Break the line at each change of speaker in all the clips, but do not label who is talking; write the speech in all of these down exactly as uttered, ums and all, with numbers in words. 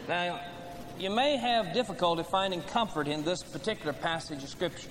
Now, you may have difficulty finding comfort in this particular passage of Scripture.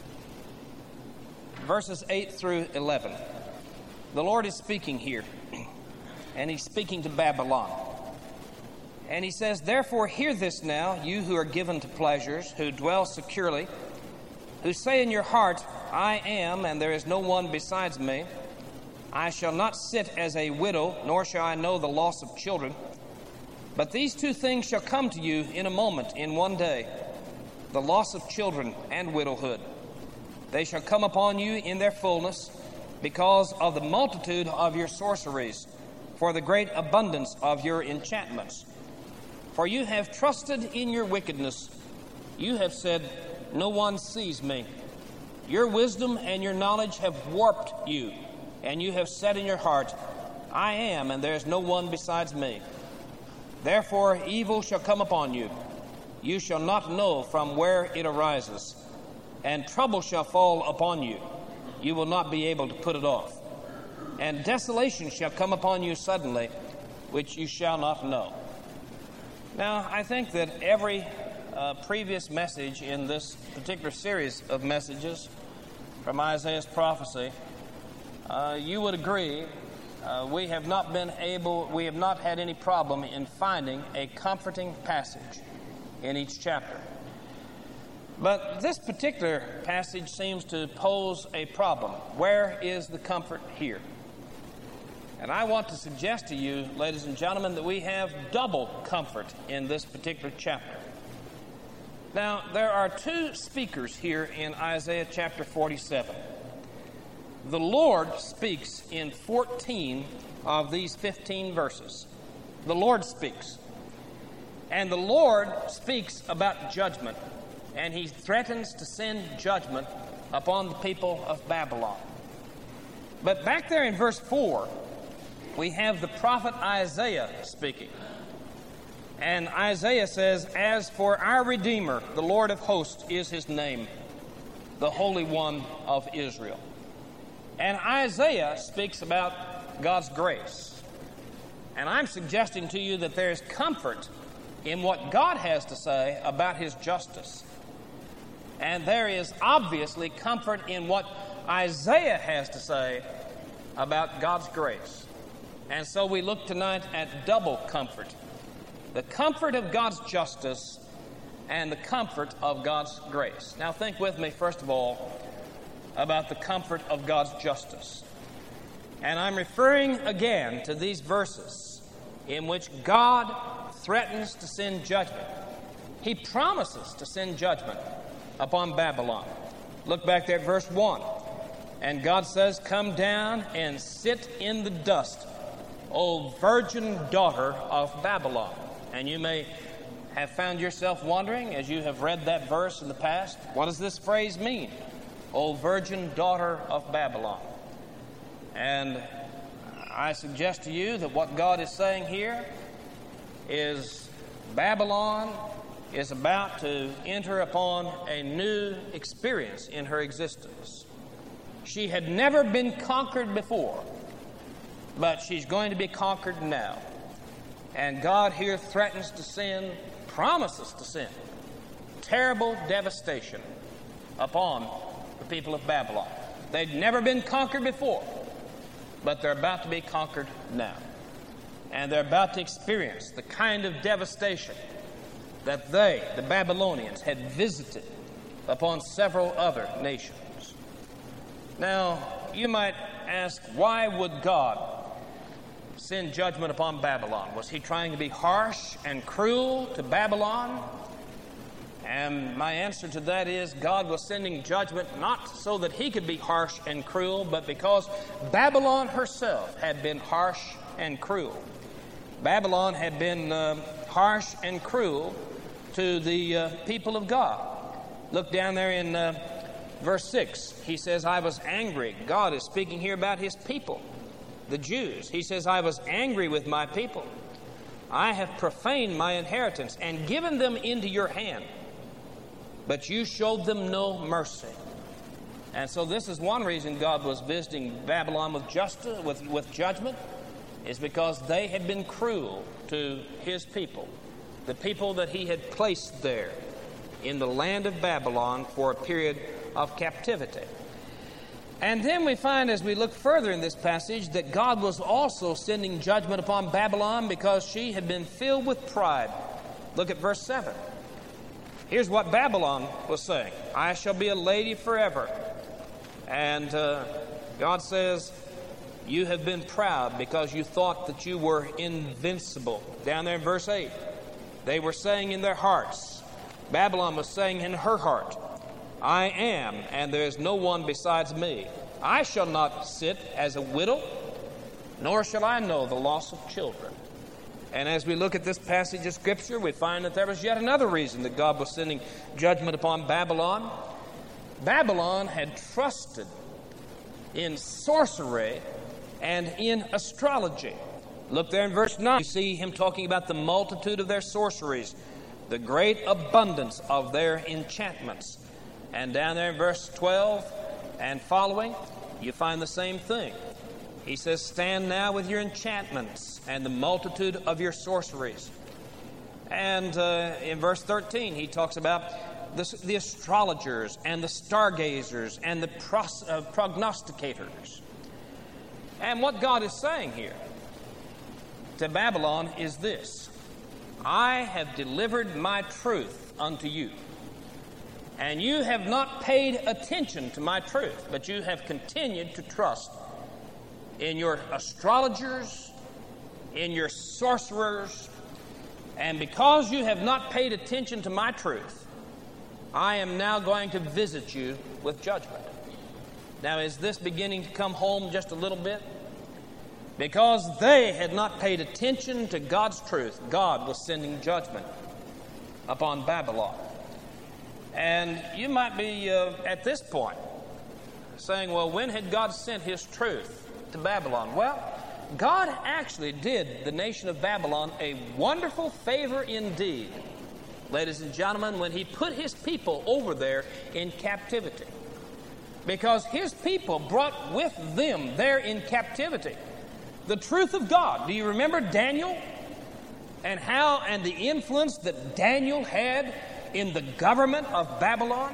Verses eight through eleven. The Lord is speaking here, and He's speaking to Babylon. And He says, "Therefore hear this now, you who are given to pleasures, who dwell securely, who say in your heart, I am, and there is no one besides me. I shall not sit as a widow, nor shall I know the loss of children. But these two things shall come to you in a moment, in one day, the loss of children and widowhood. They shall come upon you in their fullness, because of the multitude of your sorceries, for the great abundance of your enchantments. For you have trusted in your wickedness. You have said, no one sees me. Your wisdom and your knowledge have warped you, and you have said in your heart, I am, and there is no one besides me. Therefore evil shall come upon you. You shall not know from where it arises, and trouble shall fall upon you. You will not be able to put it off. And desolation shall come upon you suddenly, which you shall not know." Now, I think that every uh, previous message in this particular series of messages from Isaiah's prophecy, uh, you would agree, uh, we have not been able, we have not had any problem in finding a comforting passage in each chapter. But this particular passage seems to pose a problem. Where is the comfort here? And I want to suggest to you, ladies and gentlemen, that we have double comfort in this particular chapter. Now, there are two speakers here in Isaiah chapter forty-seven. The Lord speaks in fourteen of these fifteen verses. The Lord speaks. And the Lord speaks about judgment. And He threatens to send judgment upon the people of Babylon. But back there in verse four, we have the prophet Isaiah speaking. And Isaiah says, "As for our Redeemer, the Lord of hosts is His name, the Holy One of Israel." And Isaiah speaks about God's grace. And I'm suggesting to you that there is comfort in what God has to say about His justice. And there is obviously comfort in what Isaiah has to say about God's grace. And so we look tonight at double comfort. The comfort of God's justice and the comfort of God's grace. Now think with me, first of all, about the comfort of God's justice. And I'm referring again to these verses in which God threatens to send judgment. He promises to send judgment upon Babylon. Look back there at verse one. And God says, "Come down and sit in the dust, O virgin daughter of Babylon." And you may have found yourself wondering, as you have read that verse in the past, what does this phrase mean? O virgin daughter of Babylon. And I suggest to you that what God is saying here is Babylon is about to enter upon a new experience in her existence. She had never been conquered before, but she's going to be conquered now. And God here threatens to send, promises to send, terrible devastation upon the people of Babylon. They'd never been conquered before, but they're about to be conquered now. And they're about to experience the kind of devastation that they, the Babylonians, had visited upon several other nations. Now, you might ask, why would God send judgment upon Babylon? Was He trying to be harsh and cruel to Babylon? And my answer to that is, God was sending judgment not so that He could be harsh and cruel, but because Babylon herself had been harsh and cruel. Babylon had been uh, harsh and cruel to the uh, people of God. Look down there in uh, verse six. He says, "I was angry." God is speaking here about His people, the Jews. He says, "I was angry with my people. I have profaned my inheritance and given them into your hand, but you showed them no mercy." And so this is one reason God was visiting Babylon with justice, with, with judgment, is because they had been cruel to His people. the people that he had placed there in the land of Babylon for a period of captivity. And then we find, as we look further in this passage, that God was also sending judgment upon Babylon because she had been filled with pride. Look at verse seven. Here's what Babylon was saying: I shall be a lady forever. And uh, God says, you have been proud because you thought that you were invincible. Down there in verse eight, they were saying in their hearts, Babylon was saying in her heart, I am, and there is no one besides me. I shall not sit as a widow, nor shall I know the loss of children. And as we look at this passage of Scripture, we find that there was yet another reason that God was sending judgment upon Babylon. Babylon had trusted in sorcery and in astrology. Look there in verse nine. You see him talking about the multitude of their sorceries, the great abundance of their enchantments. And down there in verse twelve and following, you find the same thing. He says, stand now with your enchantments and the multitude of your sorceries. And uh, in verse thirteen, he talks about the, the astrologers and the stargazers and the pros, uh, prognosticators. And what God is saying here to Babylon is this: I have delivered my truth unto you, and you have not paid attention to my truth, but you have continued to trust in your astrologers, in your sorcerers, and because you have not paid attention to my truth, I am now going to visit you with judgment. Now, is this beginning to come home just a little bit? Because they had not paid attention to God's truth, God was sending judgment upon Babylon. And you might be uh, at this point saying, well, when had God sent his truth to Babylon? Well, God actually did the nation of Babylon a wonderful favor indeed, ladies and gentlemen, when he put his people over there in captivity. Because his people brought with them there in captivity the truth of God. Do you remember Daniel and how and the influence that Daniel had in the government of Babylon?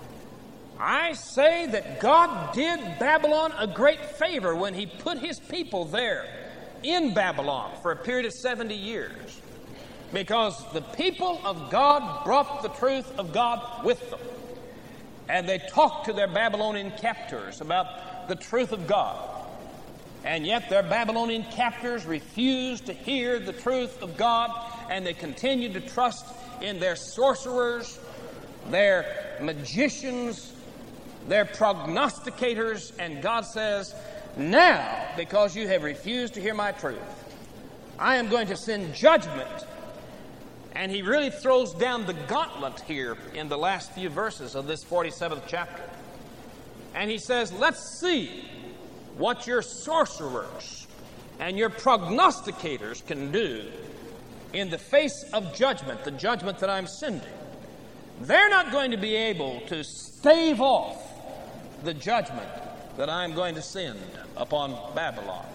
I say that God did Babylon a great favor when he put his people there in Babylon for a period of seventy years, because the people of God brought the truth of God with them, and they talked to their Babylonian captors about the truth of God. And yet their Babylonian captors refused to hear the truth of God, and they continued to trust in their sorcerers, their magicians, their prognosticators. And God says, now, because you have refused to hear my truth, I am going to send judgment. And he really throws down the gauntlet here in the last few verses of this forty-seventh chapter. And he says, let's see what your sorcerers and your prognosticators can do in the face of judgment, the judgment that I'm sending. They're not going to be able to stave off the judgment that I'm going to send upon Babylon.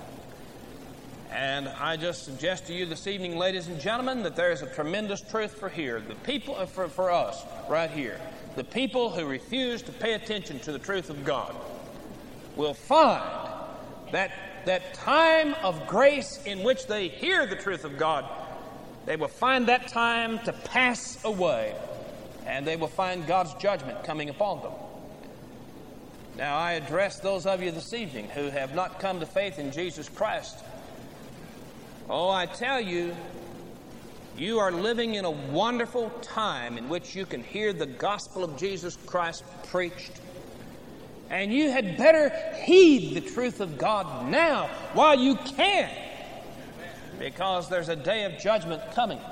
And I just suggest to you this evening, ladies and gentlemen, that there is a tremendous truth for here. The people, for, for us right here, the people who refuse to pay attention to the truth of God will find that that time of grace in which they hear the truth of God, they will find that time to pass away, and they will find God's judgment coming upon them. Now, I address those of you this evening who have not come to faith in Jesus Christ. Oh, I tell you, you are living in a wonderful time in which you can hear the gospel of Jesus Christ preached. And you had better heed the truth of God now while you can, because there's a day of judgment coming.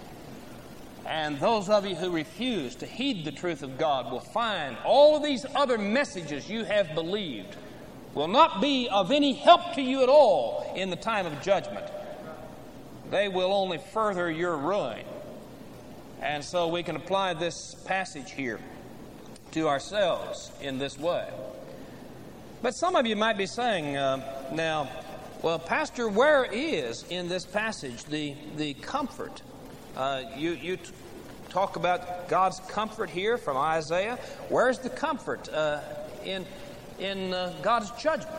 And those of you who refuse to heed the truth of God will find all of these other messages you have believed will not be of any help to you at all in the time of judgment. They will only further your ruin. And so we can apply this passage here to ourselves in this way. But some of you might be saying uh, now, well, Pastor, where is in this passage the, the comfort Uh, you you t- talk about God's comfort here from Isaiah. Where's the comfort uh, in in uh, God's judgment?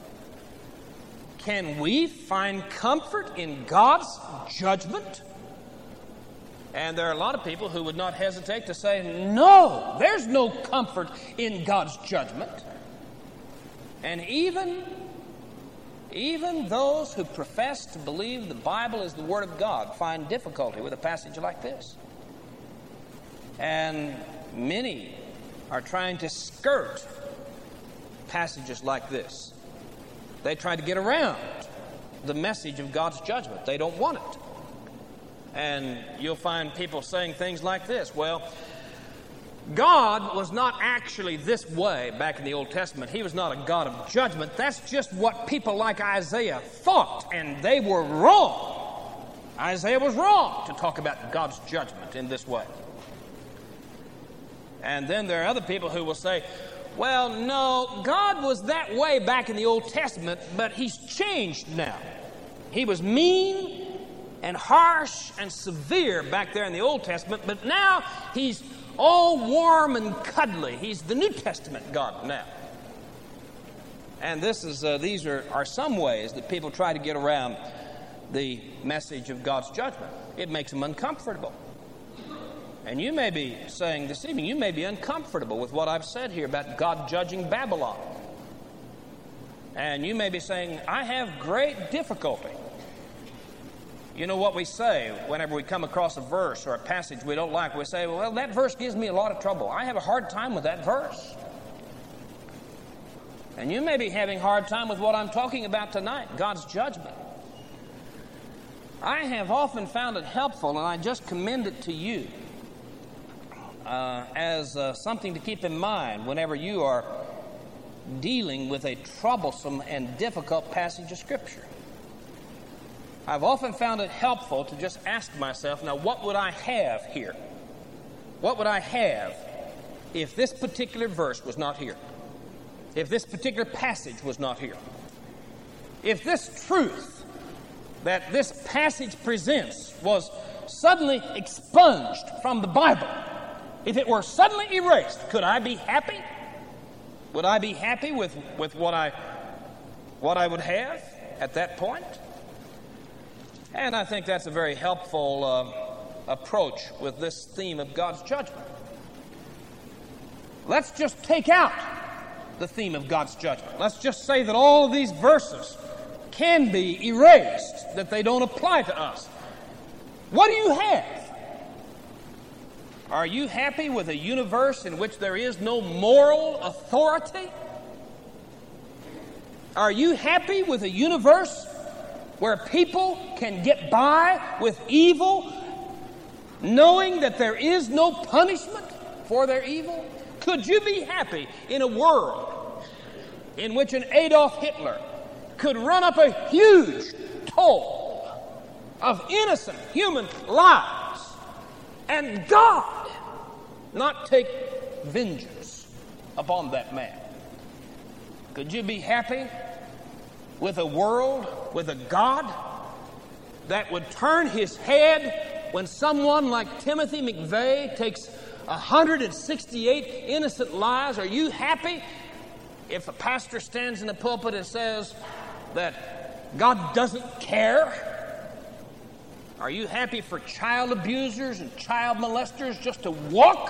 Can we find comfort in God's judgment? And there are a lot of people who would not hesitate to say, no, there's no comfort in God's judgment. And even, even those who profess to believe the Bible is the Word of God find difficulty with a passage like this. And many are trying to skirt passages like this. They try to get around the message of God's judgment. They don't want it. And you'll find people saying things like this. Well, God was not actually this way back in the Old Testament. He was not a God of judgment. That's just what people like Isaiah thought, and they were wrong. Isaiah was wrong to talk about God's judgment in this way. And then there are other people who will say, well, no, God was that way back in the Old Testament, but He's changed now. He was mean and harsh and severe back there in the Old Testament, but now He's all warm and cuddly. He's the New Testament God now. And this is uh, these are, are some ways that people try to get around the message of God's judgment. It makes them uncomfortable. And you may be saying this evening, you may be uncomfortable with what I've said here about God judging Babylon. And you may be saying, I have great difficulty. You know what we say whenever we come across a verse or a passage we don't like? We say, well, that verse gives me a lot of trouble. I have a hard time with that verse. And you may be having a hard time with what I'm talking about tonight, God's judgment. I have often found it helpful, and I just commend it to you, Uh, as uh, something to keep in mind whenever you are dealing with a troublesome and difficult passage of Scripture. I've often found it helpful to just ask myself, now what would I have here? What would I have if this particular verse was not here? If this particular passage was not here? If this truth that this passage presents was suddenly expunged from the Bible, if it were suddenly erased, could I be happy? Would I be happy with, with what I what I would have at that point? And I think that's a very helpful uh, approach with this theme of God's judgment. Let's just take out the theme of God's judgment. Let's just say that all of these verses can be erased, that they don't apply to us. What do you have? Are you happy with a universe in which there is no moral authority? Are you happy with a universe where people can get by with evil, knowing that there is no punishment for their evil? Could you be happy in a world in which an Adolf Hitler could run up a huge toll of innocent human lives and God not take vengeance upon that man? Could you be happy with a world, with a God that would turn his head when someone like Timothy McVeigh takes one hundred sixty-eight innocent lives? Are you happy if a pastor stands in the pulpit and says that God doesn't care? Are you happy for child abusers and child molesters just to walk?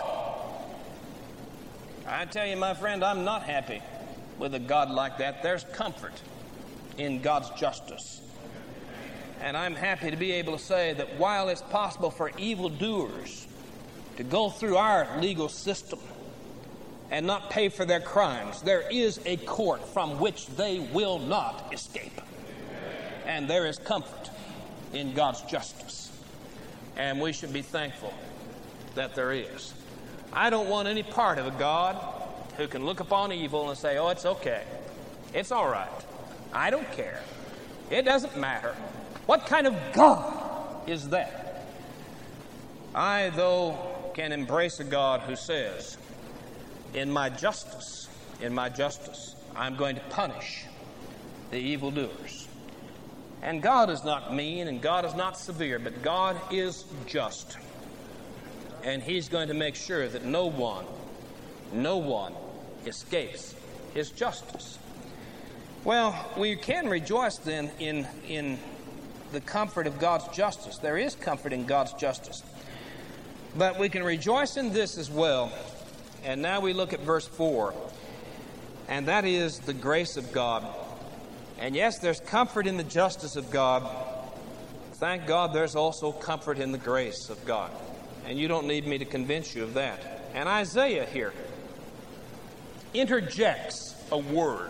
I tell you, my friend, I'm not happy with a God like that. There's comfort in God's justice. And I'm happy to be able to say that while it's possible for evildoers to go through our legal system and not pay for their crimes, there is a court from which they will not escape. And there is comfort in God's justice. And we should be thankful that there is. I don't want any part of a God who can look upon evil and say, oh, it's okay. It's all right. I don't care. It doesn't matter. What kind of God is that? I, though, can embrace a God who says, in my justice, in my justice, I'm going to punish the evildoers. And God is not mean and God is not severe, but God is just. And He's going to make sure that no one, no one escapes His justice. Well, we can rejoice then in, in the comfort of God's justice. There is comfort in God's justice. But we can rejoice in this as well. And now we look at verse four. And that is the grace of God. And yes, there's comfort in the justice of God. Thank God there's also comfort in the grace of God. And you don't need me to convince you of that. And Isaiah here interjects a word.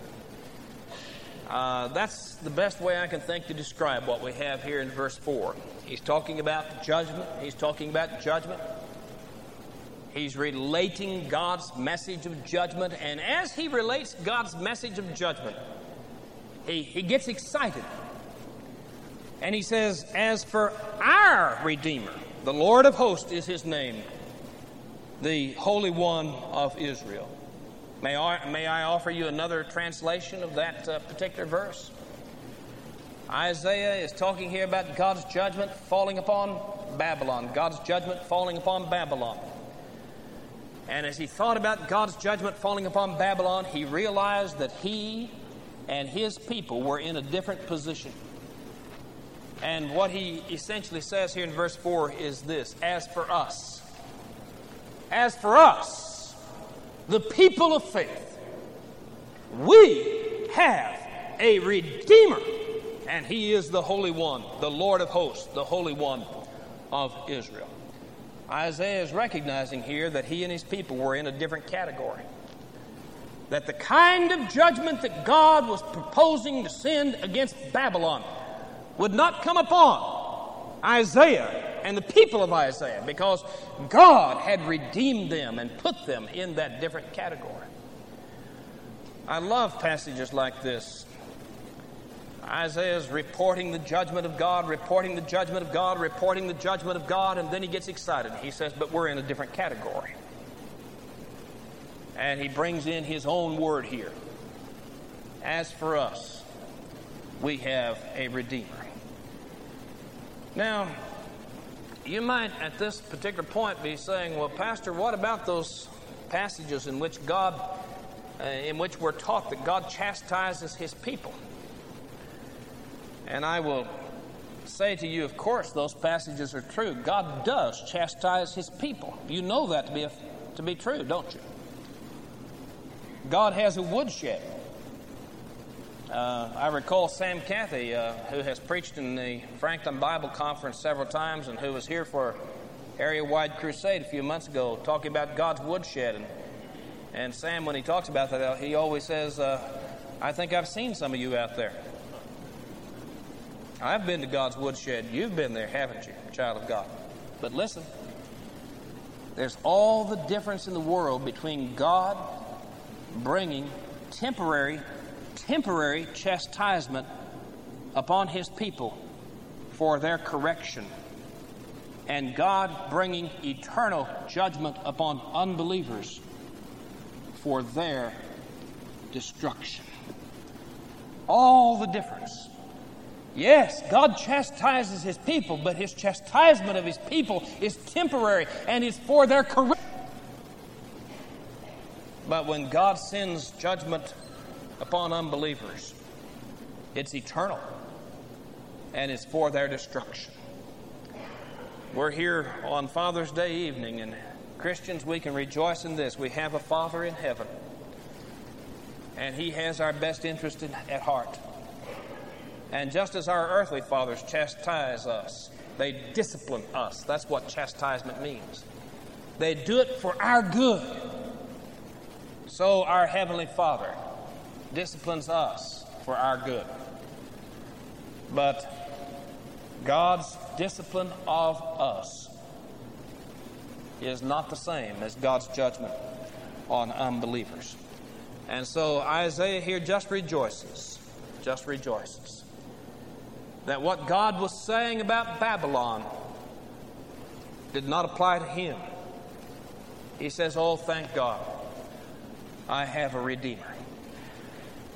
Uh, that's the best way I can think to describe what we have here in verse four. He's talking about judgment. He's talking about judgment. He's relating God's message of judgment. And as he relates God's message of judgment, He, he gets excited. And he says, as for our Redeemer, the Lord of hosts is His name, the Holy One of Israel. May I, may I offer you another translation of that uh, particular verse? Isaiah is talking here about God's judgment falling upon Babylon. God's judgment falling upon Babylon. And as he thought about God's judgment falling upon Babylon, he realized that he and his people were in a different position. And what he essentially says here in verse four is this: as for us, as for us, the people of faith, we have a Redeemer, and He is the Holy One, the Lord of hosts, the Holy One of Israel. Isaiah is recognizing here that he and his people were in a different category. That the kind of judgment that God was proposing to send against Babylon would not come upon Isaiah and the people of Isaiah, because God had redeemed them and put them in that different category. I love passages like this. Isaiah is reporting the judgment of God, reporting the judgment of God, reporting the judgment of God, and then he gets excited. He says, but we're in a different category. And he brings in his own word here. As for us, we have a Redeemer. Now, you might at this particular point be saying, well, Pastor, what about those passages in which God, uh, in which we're taught that God chastises His people? And I will say to you, of course, those passages are true. God does chastise His people. You know that to be a, to be true, don't you? God has a woodshed. Uh, I recall Sam Cathy, uh, who has preached in the Franklin Bible Conference several times and who was here for area-wide crusade a few months ago, talking about God's woodshed. And, and Sam, when he talks about that, he always says, uh, I think I've seen some of you out there. I've been to God's woodshed. You've been there, haven't you, child of God? But listen, there's all the difference in the world between God bringing temporary, temporary chastisement upon His people for their correction, and God bringing eternal judgment upon unbelievers for their destruction. All the difference. Yes, God chastises His people, but His chastisement of His people is temporary and is for their correction. But when God sends judgment upon unbelievers, it's eternal and it's for their destruction. We're here on Father's Day evening, and Christians, we can rejoice in this. We have a Father in heaven, and He has our best interest in, at heart. And just as our earthly fathers chastise us, they discipline us. That's what chastisement means. They do it for our good. So our Heavenly Father disciplines us for our good. But God's discipline of us is not the same as God's judgment on unbelievers. And so Isaiah here just rejoices, just rejoices that what God was saying about Babylon did not apply to him. He says, oh, thank God, I have a Redeemer.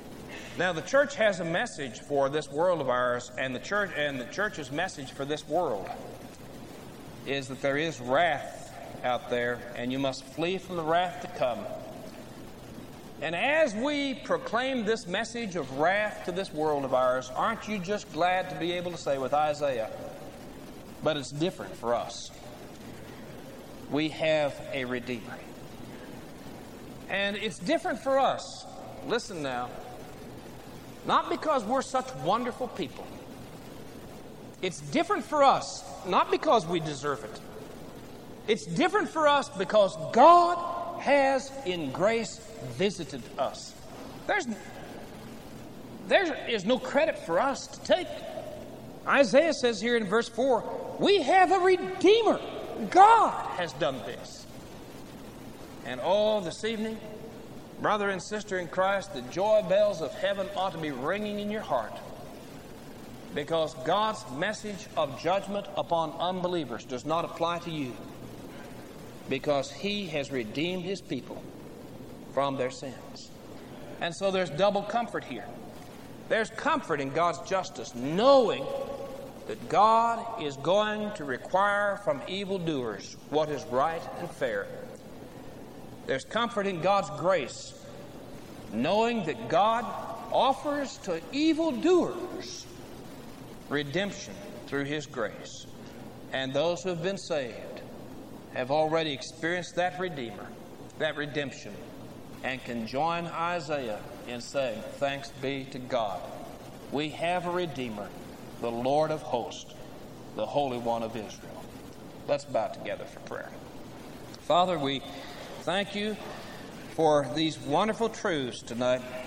Now, the church has a message for this world of ours, and the church and the church's message for this world is that there is wrath out there, and you must flee from the wrath to come. And as we proclaim this message of wrath to this world of ours, aren't you just glad to be able to say with Isaiah, but it's different for us. We have a Redeemer. And it's different for us. Listen now. Not because we're such wonderful people. It's different for us, not because we deserve it. It's different for us because God has in grace visited us. There's, there is no credit for us to take. Isaiah says here in verse four, we have a Redeemer. God has done this. And oh, this evening, brother and sister in Christ, the joy bells of heaven ought to be ringing in your heart, because God's message of judgment upon unbelievers does not apply to you, because He has redeemed His people from their sins. And so there's double comfort here. There's comfort in God's justice, knowing that God is going to require from evildoers what is right and fair. There's comfort in God's grace, knowing that God offers to evildoers redemption through His grace. And those who have been saved have already experienced that Redeemer, that redemption, and can join Isaiah in saying, thanks be to God. We have a Redeemer, the Lord of hosts, the Holy One of Israel. Let's bow together for prayer. Father, we thank you for these wonderful truths tonight.